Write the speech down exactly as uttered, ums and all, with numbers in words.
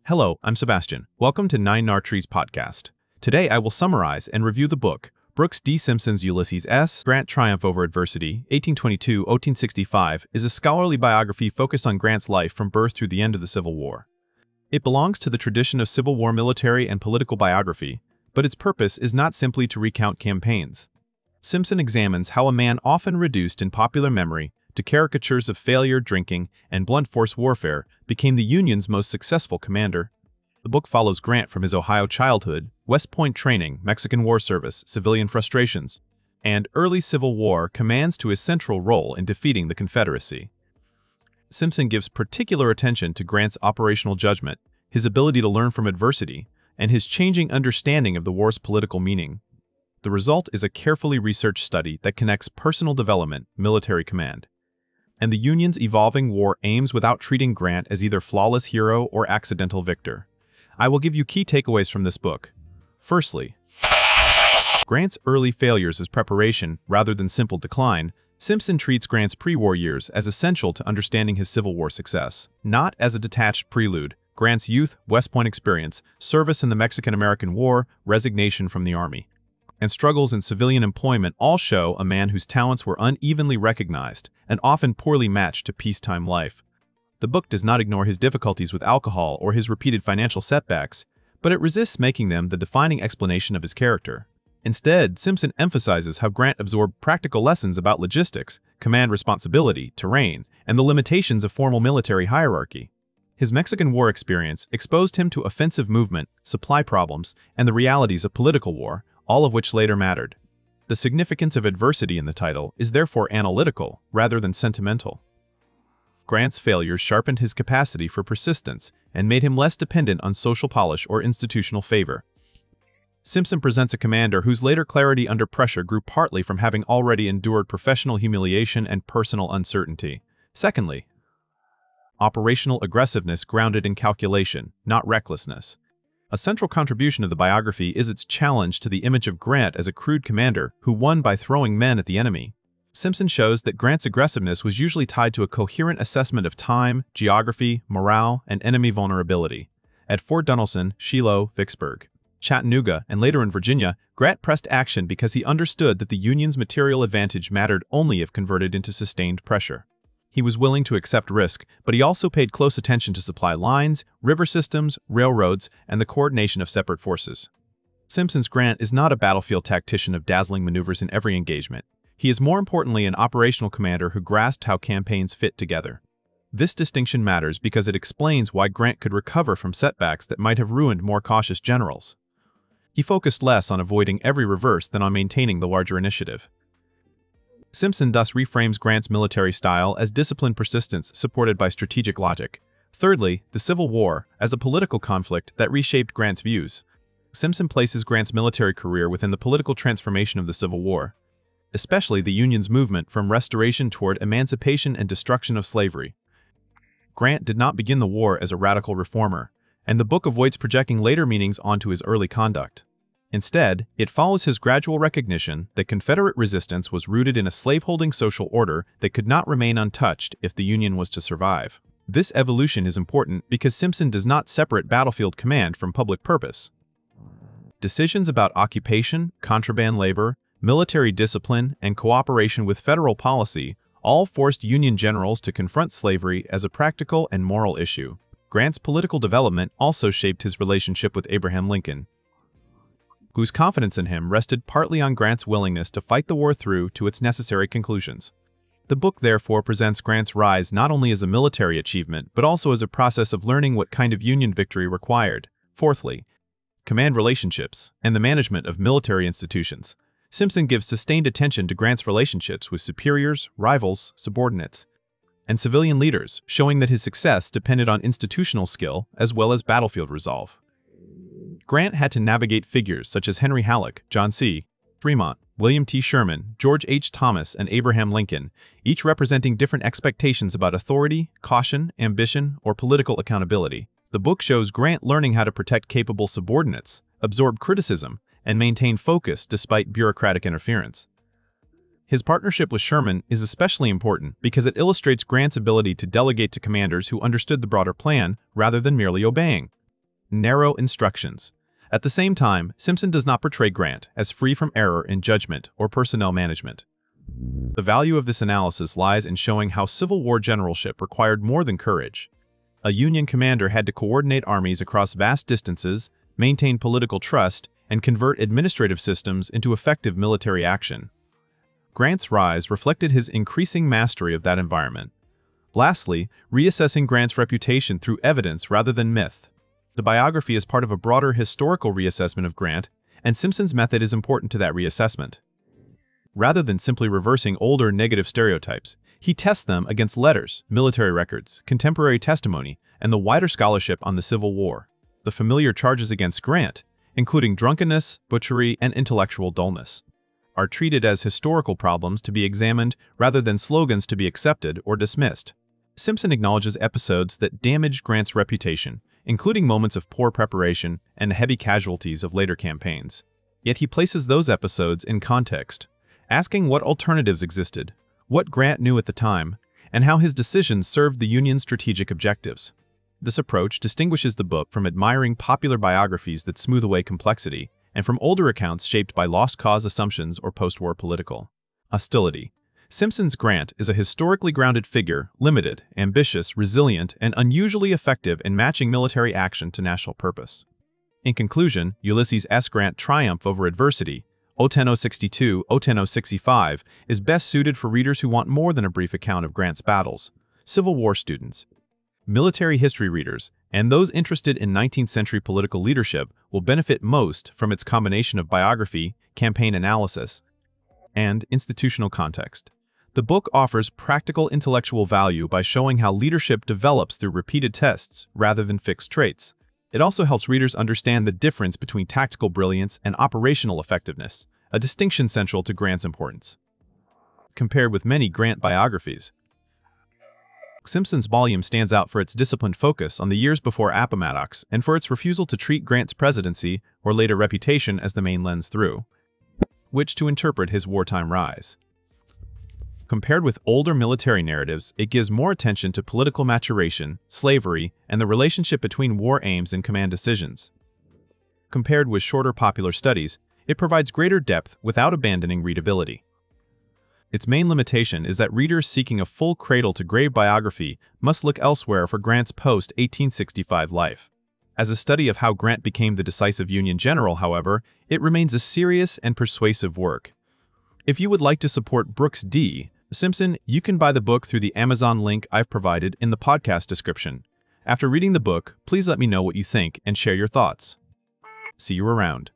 Hello, I'm Sebastian. Welcome to Nine Nar Trees podcast. Today I will summarize and review the book, Brooks D. Simpson's Ulysses S. Grant Triumph Over Adversity, eighteen twenty-two to eighteen sixty-five, is a scholarly biography focused on Grant's life from birth through the end of the Civil War. It belongs to the tradition of Civil War military and political biography, but its purpose is not simply to recount campaigns. Simpson examines how a man often reduced in popular memory to caricatures of failure, drinking, and blunt force warfare became the Union's most successful commander. The book follows Grant from his Ohio childhood, West Point training, Mexican War service, civilian frustrations, and early Civil War commands to his central role in defeating the Confederacy. Simpson gives particular attention to Grant's operational judgment, his ability to learn from adversity, and his changing understanding of the war's political meaning. The result is a carefully researched study that connects personal development, military command, and the Union's evolving war aims without treating Grant as either flawless hero or accidental victor. I will give you key takeaways from this book. Firstly, Grant's early failures as preparation rather than simple decline. Simpson treats Grant's pre-war years as essential to understanding his Civil War success, not as a detached prelude. Grant's youth, West Point experience, service in the Mexican-American War, resignation from the Army, and struggles in civilian employment all show a man whose talents were unevenly recognized and often poorly matched to peacetime life. The book does not ignore his difficulties with alcohol or his repeated financial setbacks, but it resists making them the defining explanation of his character. Instead, Simpson emphasizes how Grant absorbed practical lessons about logistics, command responsibility, terrain, and the limitations of formal military hierarchy. His Mexican War experience exposed him to offensive movement, supply problems, and the realities of political war, all of which later mattered. The significance of adversity in the title is therefore analytical rather than sentimental. Grant's failures sharpened his capacity for persistence and made him less dependent on social polish or institutional favor. Simpson presents a commander whose later clarity under pressure grew partly from having already endured professional humiliation and personal uncertainty. Secondly, operational aggressiveness grounded in calculation, not recklessness. A central contribution of the biography is its challenge to the image of Grant as a crude commander who won by throwing men at the enemy. Simpson shows that Grant's aggressiveness was usually tied to a coherent assessment of time, geography, morale, and enemy vulnerability. At Fort Donelson, Shiloh, Vicksburg, Chattanooga, and later in Virginia, Grant pressed action because he understood that the Union's material advantage mattered only if converted into sustained pressure. He was willing to accept risk, but he also paid close attention to supply lines, river systems, railroads, and the coordination of separate forces. Simpson's Grant is not a battlefield tactician of dazzling maneuvers in every engagement. He is more importantly an operational commander who grasped how campaigns fit together. This distinction matters because it explains why Grant could recover from setbacks that might have ruined more cautious generals. He focused less on avoiding every reverse than on maintaining the larger initiative. Simpson thus reframes Grant's military style as disciplined persistence supported by strategic logic. Thirdly, the Civil War, as a political conflict that reshaped Grant's views. Simpson places Grant's military career within the political transformation of the Civil War, especially the Union's movement from restoration toward emancipation and destruction of slavery. Grant did not begin the war as a radical reformer, and the book avoids projecting later meanings onto his early conduct. Instead, it follows his gradual recognition that Confederate resistance was rooted in a slaveholding social order that could not remain untouched if the Union was to survive. This evolution is important because Simpson does not separate battlefield command from public purpose. Decisions about occupation, contraband labor, military discipline, and cooperation with federal policy all forced Union generals to confront slavery as a practical and moral issue. Grant's political development also shaped his relationship with Abraham Lincoln, whose confidence in him rested partly on Grant's willingness to fight the war through to its necessary conclusions. The book therefore presents Grant's rise not only as a military achievement, but also as a process of learning what kind of Union victory required. Fourthly, command relationships and the management of military institutions. Simpson gives sustained attention to Grant's relationships with superiors, rivals, subordinates, and civilian leaders, showing that his success depended on institutional skill as well as battlefield resolve. Grant had to navigate figures such as Henry Halleck, John C. Fremont, William T. Sherman, George H. Thomas, and Abraham Lincoln, each representing different expectations about authority, caution, ambition, or political accountability. The book shows Grant learning how to protect capable subordinates, absorb criticism, and maintain focus despite bureaucratic interference. His partnership with Sherman is especially important because it illustrates Grant's ability to delegate to commanders who understood the broader plan rather than merely obeying. narrow instructions. At the same time, Simpson does not portray Grant as free from error in judgment or personnel management. The value of this analysis lies in showing how Civil War generalship required more than courage. A Union commander had to coordinate armies across vast distances, maintain political trust, and convert administrative systems into effective military action. Grant's rise reflected his increasing mastery of that environment. Lastly, reassessing Grant's reputation through evidence rather than myth. The biography is part of a broader historical reassessment of Grant, and Simpson's method is important to that reassessment. Rather than simply reversing older negative stereotypes, he tests them against letters, military records, contemporary testimony, and the wider scholarship on the Civil War. The familiar charges against Grant, including drunkenness, butchery, and intellectual dullness, are treated as historical problems to be examined rather than slogans to be accepted or dismissed. Simpson acknowledges episodes that damaged Grant's reputation, including moments of poor preparation and heavy casualties of later campaigns. Yet he places those episodes in context, asking what alternatives existed, what Grant knew at the time, and how his decisions served the Union's strategic objectives. This approach distinguishes the book from admiring popular biographies that smooth away complexity, and from older accounts shaped by lost cause assumptions or post-war political hostility. Simpson's Grant is a historically grounded figure, limited, ambitious, resilient, and unusually effective in matching military action to national purpose. In conclusion, Ulysses S. Grant's triumph over adversity, O ten oh sixty-two to O ten oh sixty-five, is best suited for readers who want more than a brief account of Grant's battles. Civil War students, military history readers, and those interested in nineteenth century political leadership will benefit most from its combination of biography, campaign analysis, and institutional context. The book offers practical intellectual value by showing how leadership develops through repeated tests rather than fixed traits. It also helps readers understand the difference between tactical brilliance and operational effectiveness, a distinction central to Grant's importance. Compared with many Grant biographies, Simpson's volume stands out for its disciplined focus on the years before Appomattox and for its refusal to treat Grant's presidency or later reputation as the main lens through which to interpret his wartime rise. Compared with older military narratives, it gives more attention to political maturation, slavery, and the relationship between war aims and command decisions. Compared with shorter popular studies, it provides greater depth without abandoning readability. Its main limitation is that readers seeking a full cradle-to-grave biography must look elsewhere for Grant's post eighteen sixty-five life. As a study of how Grant became the decisive Union general, however, it remains a serious and persuasive work. If you would like to support Brooks D. Simpson, you can buy the book through the Amazon link I've provided in the podcast description. After reading the book, please let me know what you think and share your thoughts. See you around.